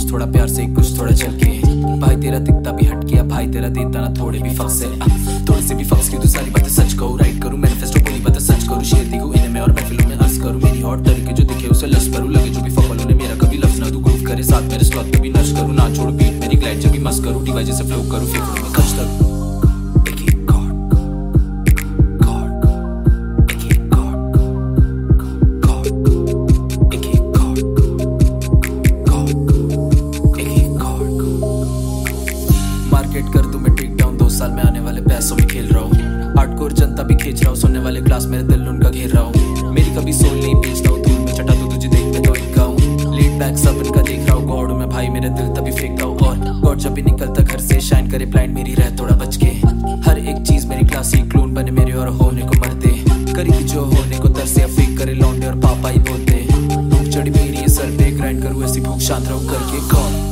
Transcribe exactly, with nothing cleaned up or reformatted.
कुछ थोड़ा प्यार से कुछ थोड़ा चल के। भाई तेरा दिखता भी हट गया, भाई तेरा देता ना थोड़े भी फक से। थोड़े से भी फक्स की तो सारी बातें सच कहूँ, राइट करूँ मैनिफेस्टो को नहीं पता सच करूँ। शेर दिखूँ इन्हें मैं और महफिलों में अर्ज करूँ, मेरी हॉट तरीके जो दिखे उसे लस करूँ। लगे जो भी फॉलो ने मेरा कभी लफ्ज ना तू ग्रूव करे साथ मेरे स्लॉट पे भी नश करूँ। ना छोड़ बीट मेरी ग्लाइड जब भी मस्त करूँ, डिवाइस जैसे फ्लो करूँ फेफड़ों में खच तक। मार्केट कर दूं मैं टेक डाउन, दो साल में आने वाले पैसों में खेल रहा हूँ। हार्डकोर जनता भी खींच रहा हूँ, सुनने वाले क्लास मेरे दिल उनका घेर रहा हूँ। मेरी कभी सोल नहीं बेचता हूँ, धूल में चटा दूं तुझे देख मैं तो इनका हूँ। लेट बैक सब इनका देख रहा हूँ, गॉड मैं भाई मेरे दिल तभी फेंकता हूँ। और गॉड जब भी निकलता घर से शाइन करे ब्लाइंड मेरी रह थोड़ा बच के। हर एक चीज मेरी क्लासिक क्लोन बने मेरे और होने को मरते। करेगी जो होने को तरसे फेक करे लौंडे और पापा ही बोलते। भूख चढ़ी मेरी ये सर पे ग्राइंड करूँ ऐसी भूख शांत रहूँ करके कौन